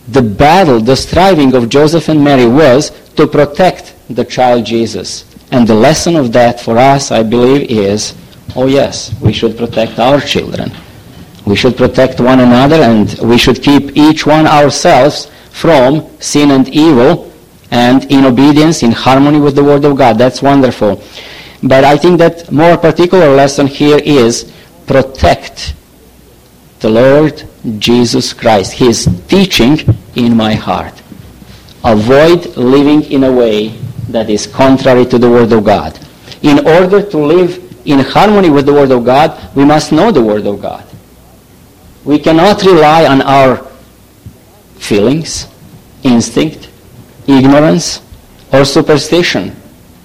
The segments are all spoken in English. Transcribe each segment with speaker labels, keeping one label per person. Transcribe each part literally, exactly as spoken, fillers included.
Speaker 1: the battle, the striving of Joseph and Mary was to protect the child Jesus. And the lesson of that for us, I believe, is, oh yes, we should protect our children. We should protect one another, and we should keep each one ourselves from sin and evil, and in obedience, in harmony with the Word of God. That's wonderful. But I think that more particular lesson here is protect the Lord Jesus Christ, His teaching in my heart. Avoid living in a way that is contrary to the Word of God. In order to live in harmony with the Word of God, we must know the Word of God. We cannot rely on our feelings, instinct, ignorance, or superstition.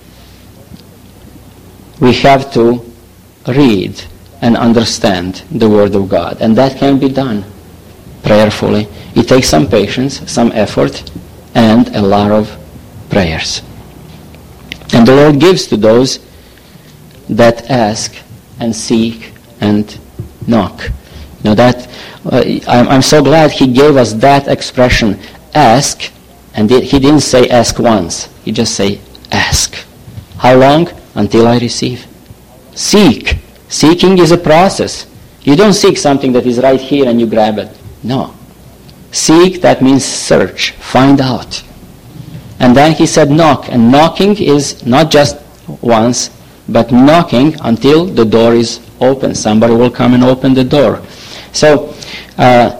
Speaker 1: We have to read and understand the Word of God. And that can be done prayerfully. It takes some patience, some effort, and a lot of prayers. And the Lord gives to those that ask and seek and knock. Now that, uh, I'm, I'm so glad He gave us that expression, ask, and He didn't say ask once. He just say ask. How long? Until I receive. Seek. Seeking is a process. You don't seek something that is right here and you grab it. No. Seek, that means search, find out. And then He said knock. And knocking is not just once, but knocking until the door is open. Somebody will come and open the door. So, uh,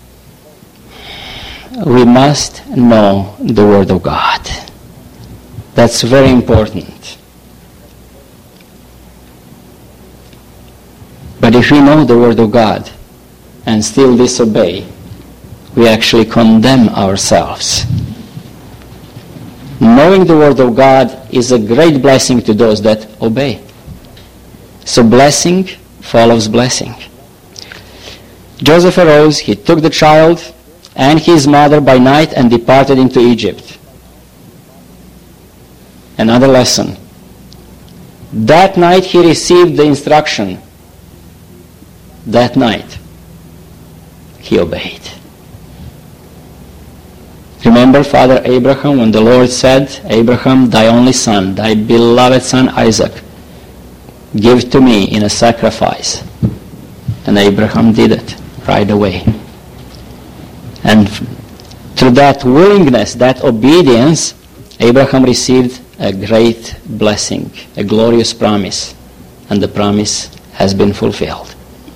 Speaker 1: we must know the Word of God. That's very important. But if we know the Word of God and still disobey, we actually condemn ourselves. Knowing the Word of God is a great blessing to those that obey. So blessing follows blessing. Joseph arose, he took the child and his mother by night and departed into Egypt. Another lesson. That night he received the instruction. That night he obeyed. Remember Father Abraham when the Lord said, Abraham, thy only son, thy beloved son Isaac, give to me in a sacrifice. And Abraham did it right away. And through that willingness, that obedience, Abraham received a great blessing, a glorious promise. And the promise has been fulfilled.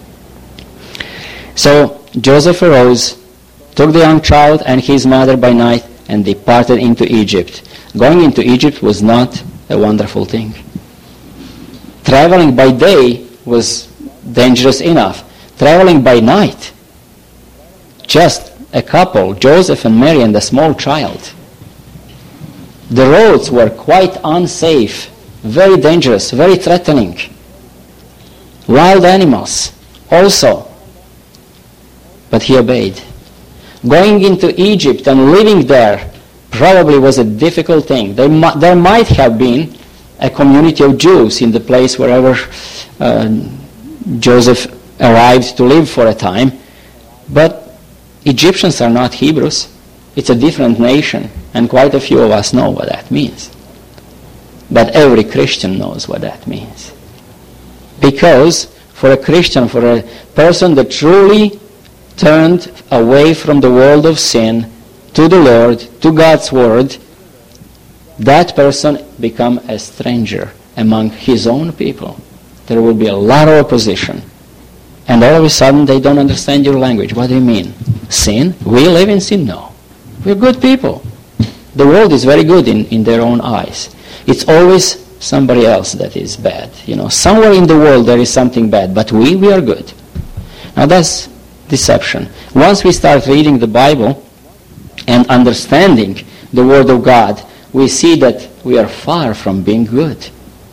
Speaker 1: So Joseph arose, took the young child and his mother by night, and departed into Egypt. Going into Egypt was not a wonderful thing. Traveling by day was dangerous enough. Traveling by night, just a couple, Joseph and Mary and a small child. The roads were quite unsafe, very dangerous, very threatening. Wild animals also. But he obeyed. Going into Egypt and living there probably was a difficult thing. There, mu- there might have been a community of Jews in the place wherever uh, Joseph arrived to live for a time. But Egyptians are not Hebrews. It's a different nation, and quite a few of us know what that means. But every Christian knows what that means. Because for a Christian, for a person that truly turned away from the world of sin to the Lord, to God's Word, that person become a stranger among his own people. There will be a lot of opposition. And all of a sudden they don't understand your language. What do you mean? Sin? We live in sin? No. We're good people. The world is very good in, in their own eyes. It's always somebody else that is bad. You know, somewhere in the world there is something bad, but we, we are good. Now that's deception. Once we start reading the Bible and understanding the Word of God, we see that we are far from being good.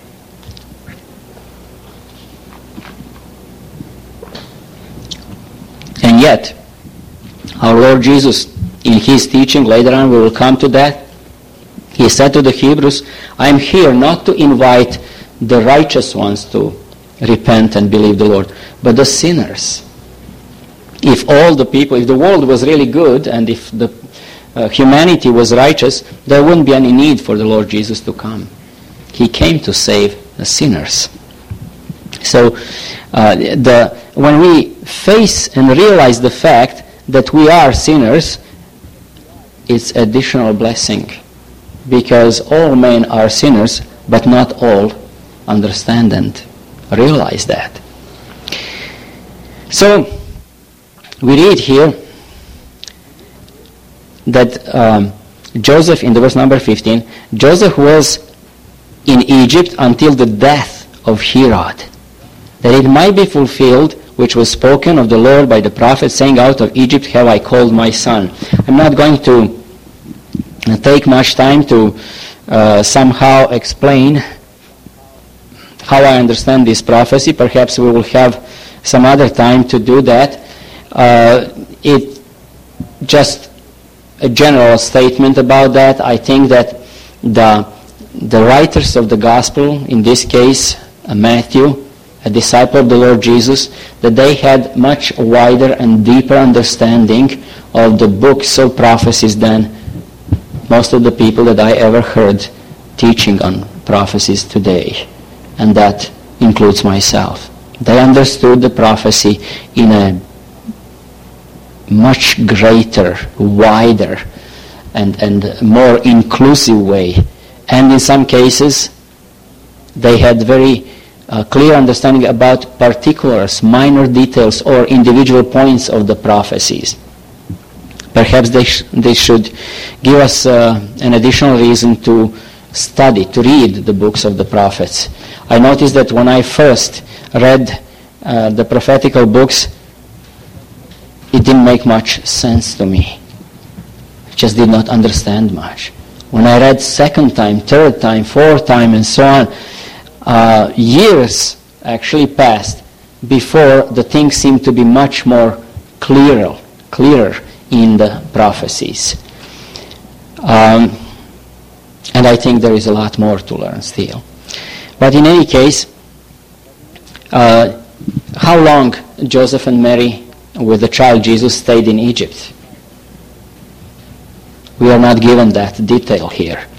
Speaker 1: And yet, our Lord Jesus, in His teaching, later on we will come to that, He said to the Hebrews, I am here not to invite the righteous ones to repent and believe the Lord, but the sinners. if all the people, if the world was really good, and if the uh, humanity was righteous, there wouldn't be any need for the Lord Jesus to come. He came to save the sinners. So uh, the, when we face and realize the fact that we are sinners, it's additional blessing, because all men are sinners, but not all understand and realize that. So we read here that um, Joseph, in the verse number fifteen, Joseph was in Egypt until the death of Herod, that it might be fulfilled which was spoken of the Lord by the prophet, saying, out of Egypt have I called my son. I'm not going to take much time to uh, somehow explain how I understand this prophecy. Perhaps we will have some other time to do that. Uh, it just a general statement about that. I think that the the writers of the gospel, in this case uh, Matthew, a disciple of the Lord Jesus, that they had much wider and deeper understanding of the books of prophecies than most of the people that I ever heard teaching on prophecies today. And that includes myself. They understood the prophecy in a much greater, wider, and, and more inclusive way. And in some cases, they had very uh, clear understanding about particulars, minor details, or individual points of the prophecies. Perhaps they, sh- they should give us uh, an additional reason to study, to read the books of the prophets. I noticed that when I first read uh, the prophetical books, it didn't make much sense to me. I just did not understand much. When I read second time, third time, fourth time, and so on, uh, years actually passed before the things seemed to be much more clearer, clearer in the prophecies. Um, and I think there is a lot more to learn still. But in any case, uh, how long Joseph and Mary with the child Jesus stayed in Egypt? We are not given that detail here.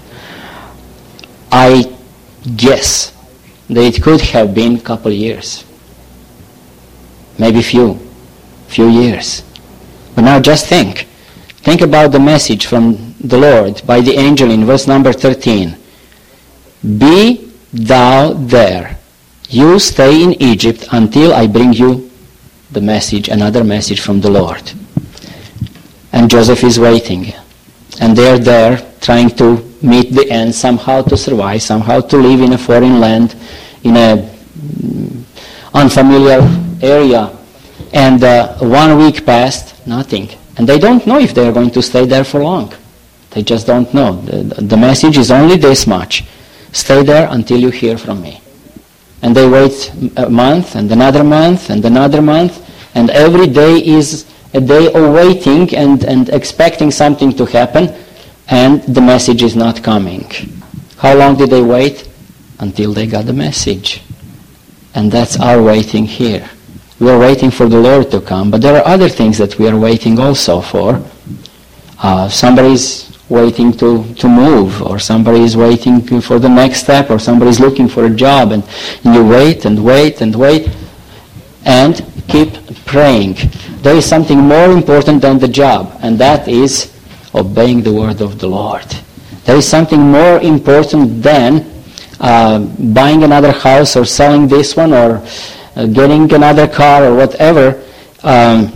Speaker 1: I guess that it could have been a couple years. Maybe few, few years. But now just think. Think about the message from the Lord by the angel in verse number thirteen. Be thou there. You stay in Egypt until I bring you the message, another message from the Lord. And Joseph is waiting. And they're there trying to meet the end, somehow to survive, somehow to live in a foreign land, in a unfamiliar area. And uh, one week passed, nothing. And they don't know if they're going to stay there for long. They just don't know. The, the message is only this much. Stay there until you hear from me. And they wait a month, and another month, and another month, and every day is a day of waiting and, and expecting something to happen, and the message is not coming. How long did they wait? Until they got the message. And that's our waiting here. We are waiting for the Lord to come, but there are other things that we are waiting also for. Uh, somebody's waiting to, to move, or somebody is waiting for the next step, or somebody is looking for a job, and, and you wait and wait and wait, and keep praying. There is something more important than the job, and that is obeying the word of the Lord. There is something more important than uh, buying another house, or selling this one, or uh, getting another car, or whatever. Um,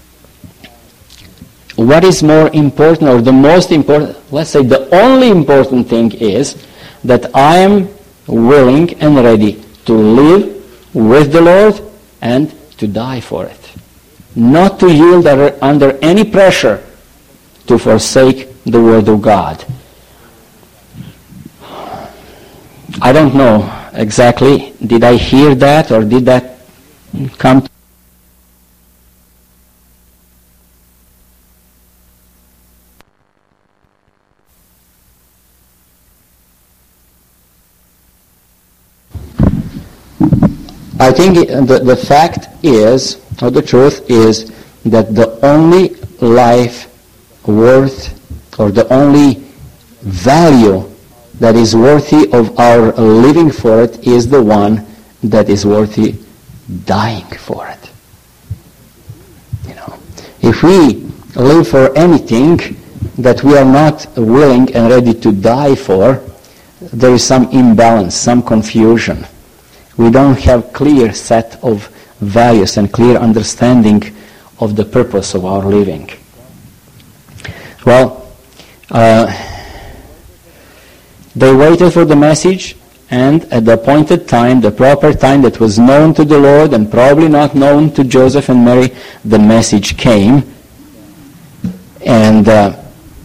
Speaker 1: what is more important, or the most important, let's say the only important thing is that I am willing and ready to live with the Lord and to die for it. Not to yield under any pressure to forsake the Word of God. I don't know exactly, did I hear that, or did that come to I think the, the fact is, or the truth is, that the only life worth, or the only value that is worthy of our living for it is the one that is worthy dying for it. You know, if we live for anything that we are not willing and ready to die for, there is some imbalance, some confusion. We don't have clear set of values and clear understanding of the purpose of our living. Well, uh, they waited for the message, and at the appointed time, the proper time that was known to the Lord and probably not known to Joseph and Mary, the message came. And uh,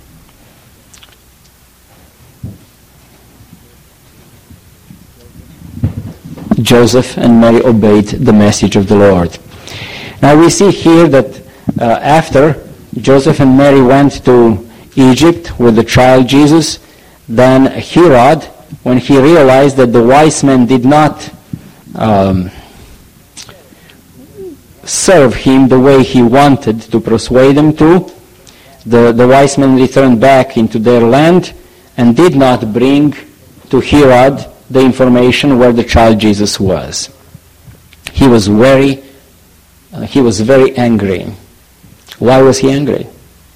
Speaker 1: Joseph and Mary obeyed the message of the Lord. Now we see here that uh, after Joseph and Mary went to Egypt with the child Jesus, then Herod, when he realized that the wise men did not um, serve him the way he wanted to persuade them to, the, the wise men returned back into their land and did not bring to Herod the information where the child Jesus was. He was very, uh, he was very angry. Why was he angry?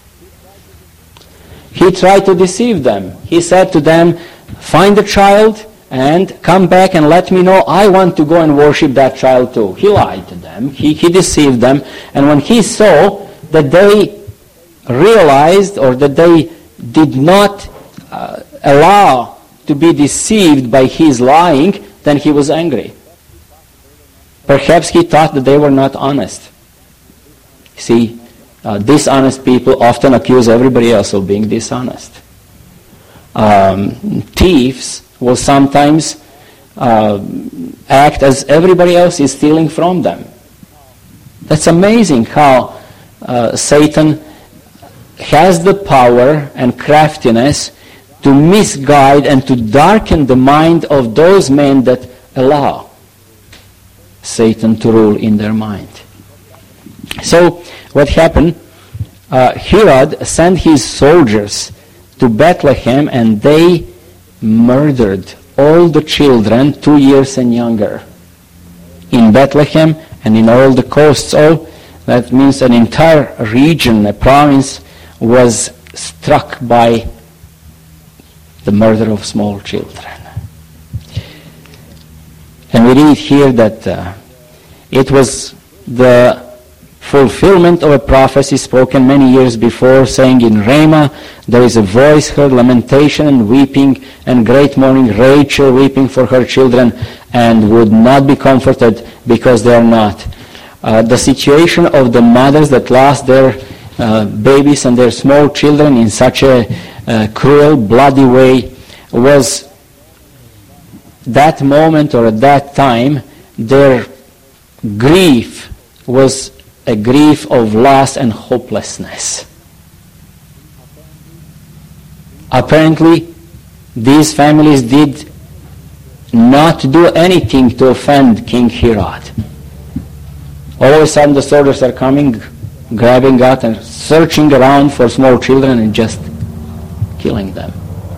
Speaker 1: He tried to deceive them. He said to them, find the child and come back and let me know. I want to go and worship that child too. He lied to them. He, he deceived them. And when he saw that they realized or that they did not uh, allow to be deceived by his lying, then he was angry. Perhaps he thought that they were not honest. See, uh, dishonest people often accuse everybody else of being dishonest. Um, thieves will sometimes uh, act as everybody else is stealing from them. That's amazing how uh, Satan has the power and craftiness to misguide and to darken the mind of those men that allow Satan to rule in their mind. So what happened? Uh, Herod sent his soldiers to Bethlehem, and they murdered all the children two years and younger in Bethlehem and in all the coasts. Oh, that means an entire region, a province, was struck by the murder of small children. And we read here that uh, it was the fulfillment of a prophecy spoken many years before, saying, in Ramah there is a voice heard, lamentation and weeping, and great mourning, Rachel weeping for her children, and would not be comforted because they are not. Uh, the situation of the mothers that lost their uh, babies and their small children in such a uh, cruel, bloody way was that moment, or at that time, their grief was a grief of loss and hopelessness. Apparently, these families did not do anything to offend King Herod. All of a sudden, the soldiers are coming, grabbing out and searching around for small children and just killing them.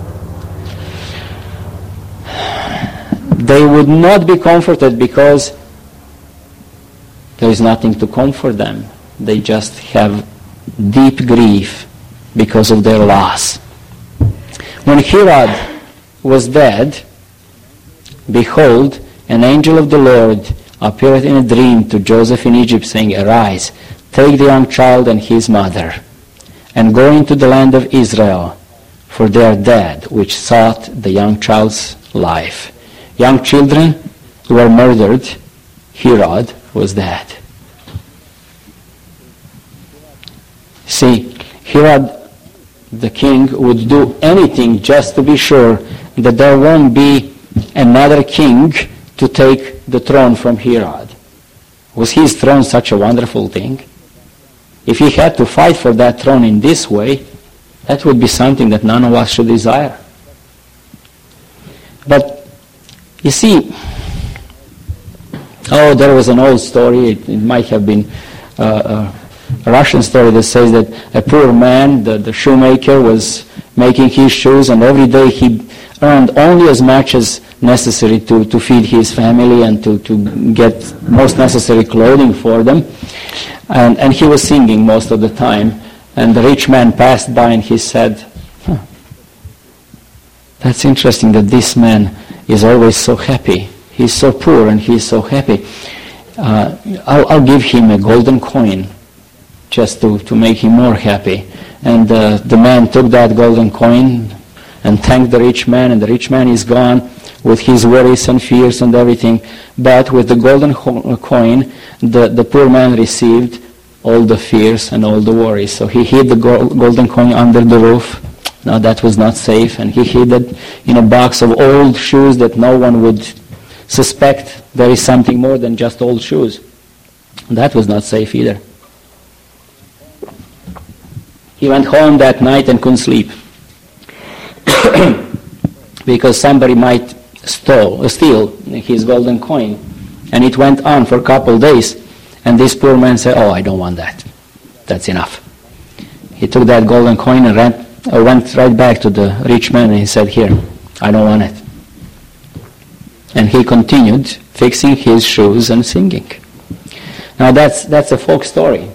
Speaker 1: They would not be comforted because there is nothing to comfort them. They just have deep grief because of their loss. When Herod was dead, behold, an angel of the Lord appeared in a dream to Joseph in Egypt, saying, arise, take the young child and his mother, and go into the land of Israel, for they are dead, which sought the young child's life. Young children were murdered. Herod was dead. See, Herod the king would do anything just to be sure that there won't be another king to take the throne from Herod. Was his throne such a wonderful thing? If he had to fight for that throne in this way, that would be something that none of us should desire. But you see, oh, there was an old story. It, it might have been uh, uh, Russian story that says that a poor man, the, the shoemaker, was making his shoes, and every day he earned only as much as necessary to, to feed his family and to, to get most necessary clothing for them. And, and he was singing most of the time. And the rich man passed by and he said, huh, that's interesting that this man is always so happy. He's so poor and he's so happy. Uh, I'll, I'll give him a golden coin just to, to make him more happy. And uh, the man took that golden coin and thanked the rich man, and the rich man is gone with his worries and fears and everything. But with the golden ho- coin, the, the poor man received all the fears and all the worries. So he hid the go- golden coin under the roof. Now that was not safe, and he hid it in a box of old shoes that no one would suspect there is something more than just old shoes. That was not safe either. He went home that night and couldn't sleep because somebody might stole, steal his golden coin. And it went on for a couple of days. And this poor man said, oh, I don't want that. That's enough. He took that golden coin and ran, uh, went right back to the rich man and he said, here, I don't want it. And he continued fixing his shoes and singing. Now that's that's a folk story.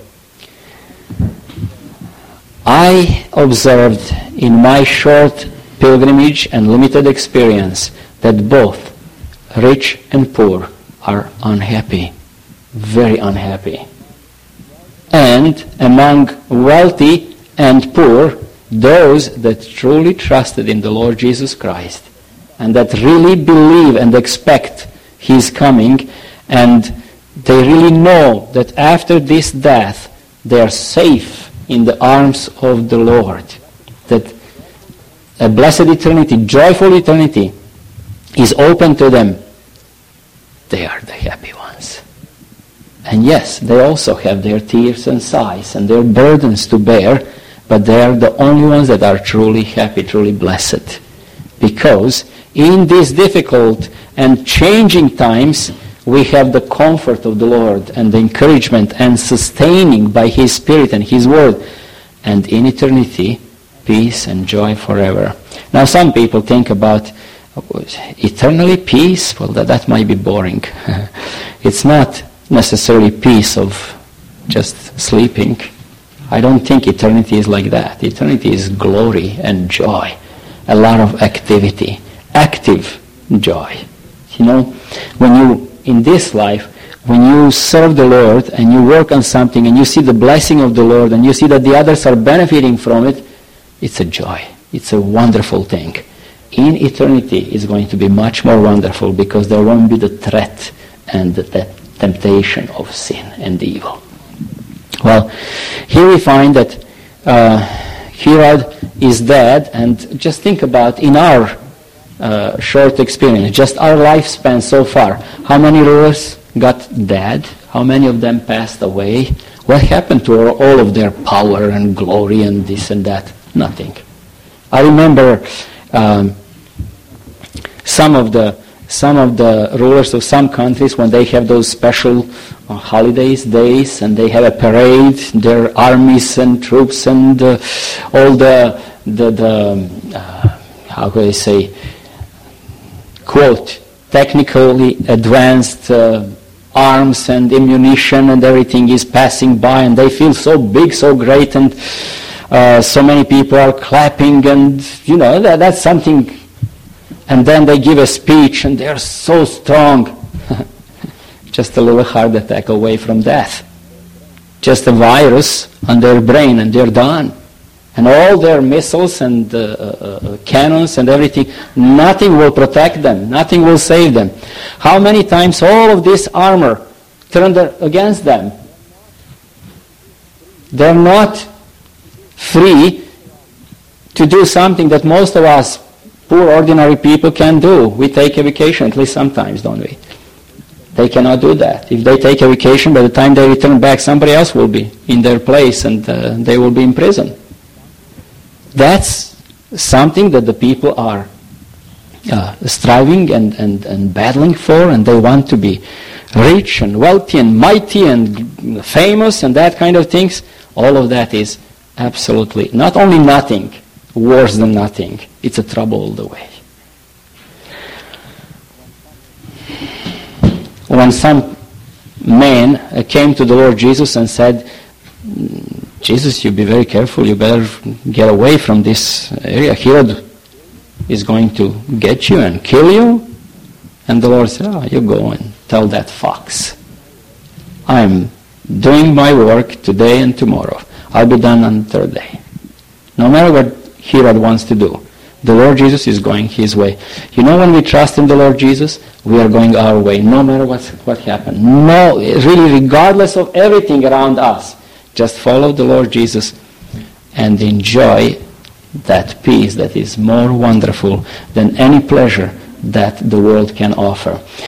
Speaker 1: I observed in my short pilgrimage and limited experience that both rich and poor are unhappy, very unhappy. And among wealthy and poor, those that truly trusted in the Lord Jesus Christ and that really believe and expect His coming, and they really know that after this death they are safe in the arms of the Lord, that a blessed eternity, joyful eternity is open to them, they are the happy ones. And yes, they also have their tears and sighs and their burdens to bear, but they are the only ones that are truly happy, truly blessed. Because in these difficult and changing times, we have the comfort of the Lord and the encouragement and sustaining by His Spirit and His Word. And in eternity, peace and joy forever. Now some people think about eternally peace. Well, that, that might be boring. It's not necessarily peace of just sleeping. I don't think eternity is like that. Eternity is glory and joy. A lot of activity. Active joy. You know, when you in this life, when you serve the Lord and you work on something and you see the blessing of the Lord and you see that the others are benefiting from it, it's a joy. It's a wonderful thing. In eternity, it's going to be much more wonderful because there won't be the threat and the te- temptation of sin and evil. Well, here we find that uh, Herod is dead, and just think about in our Uh, short experience, just our lifespan so far. How many rulers got dead? How many of them passed away? What happened to all of their power and glory and this and that? Nothing. I remember um, some of the some of the rulers of some countries when they have those special uh, holidays, days, and they have a parade, their armies and troops and uh, all the the, the uh, how could I say, quote, technically advanced uh, arms and ammunition and everything is passing by, and they feel so big, so great, and uh, so many people are clapping, and you know, that, that's something. And then they give a speech, and they're so strong. Just a little heart attack away from death. Just a virus on their brain, and they're done. And all their missiles and uh, uh, cannons and everything, nothing will protect them. Nothing will save them. How many times all of this armor turned against them? They're not free to do something that most of us poor, ordinary people can do. We take a vacation, at least sometimes, don't we? They cannot do that. If they take a vacation, by the time they return back, somebody else will be in their place, and uh, they will be in prison. That's something that the people are uh, striving and, and, and battling for, and they want to be rich and wealthy and mighty and famous and that kind of things. all of that is absolutely, not only nothing, worse than nothing. It's a trouble all the way. When some man uh, came to the Lord Jesus and said, Jesus, you be very careful, you better get away from this area. Herod is going to get you and kill you. And the Lord said, oh, you go and tell that fox. I'm doing my work today and tomorrow. I'll be done on the third day. No matter what Herod wants to do, the Lord Jesus is going his way. You know, when we trust in the Lord Jesus, we are going our way, no matter what's, what happens. No, really, regardless of everything around us, just follow the Lord Jesus and enjoy that peace that is more wonderful than any pleasure that the world can offer.